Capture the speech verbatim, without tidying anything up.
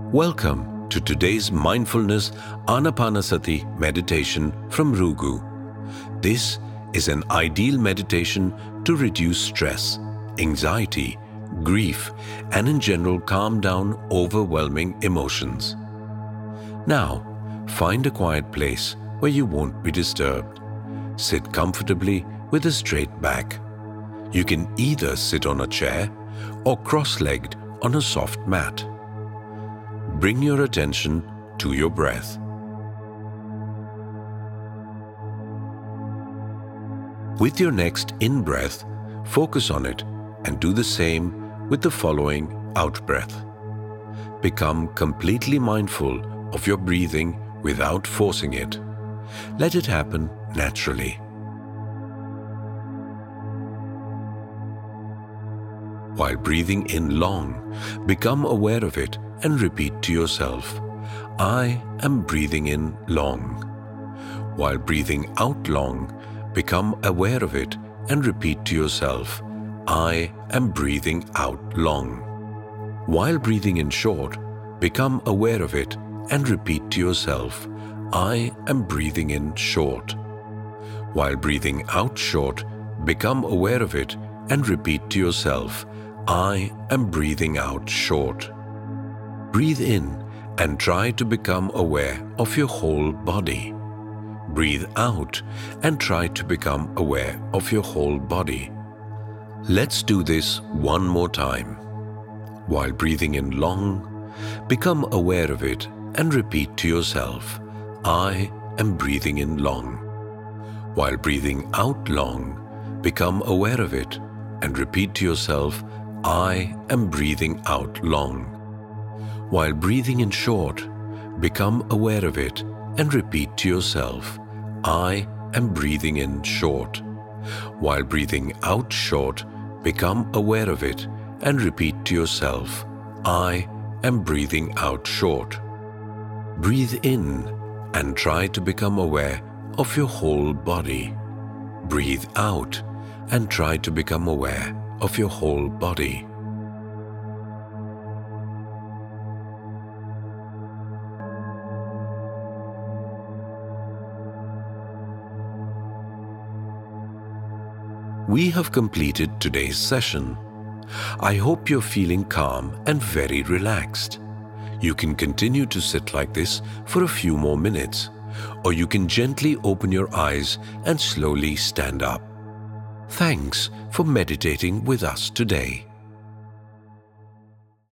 Welcome to today's Mindfulness Anapanasati meditation from Rugu. This is an ideal meditation to reduce stress, anxiety, grief, and in general calm down overwhelming emotions. Now, find a quiet place where you won't be disturbed. Sit comfortably with a straight back. You can either sit on a chair or cross-legged on a soft mat. Bring your attention to your breath. With your next in-breath, focus on it and do the same with the following out-breath. Become completely mindful of your breathing without forcing it. Let it happen naturally. While breathing in long, become aware of it and repeat to yourself, I am breathing in long. While breathing out long, become aware of it and repeat to yourself, I am breathing out long. While breathing in short, become aware of it and repeat to yourself, I am breathing in short. While breathing out short, become aware of it and repeat to yourself, I am breathing out short. Breathe in and try to become aware of your whole body. Breathe out and try to become aware of your whole body. Let's do this one more time. While breathing in long, become aware of it and repeat to yourself, I am breathing in long. While breathing out long, become aware of it and repeat to yourself, I am breathing out long. While breathing in short, become aware of it and repeat to yourself, I am breathing in short. While breathing out short, become aware of it and repeat to yourself, I am breathing out short. Breathe in and try to become aware of your whole body. Breathe out and try to become aware of your whole body. We have completed today's session. I hope you're feeling calm and very relaxed. You can continue to sit like this for a few more minutes, or you can gently open your eyes and slowly stand up. Thanks for meditating with us today.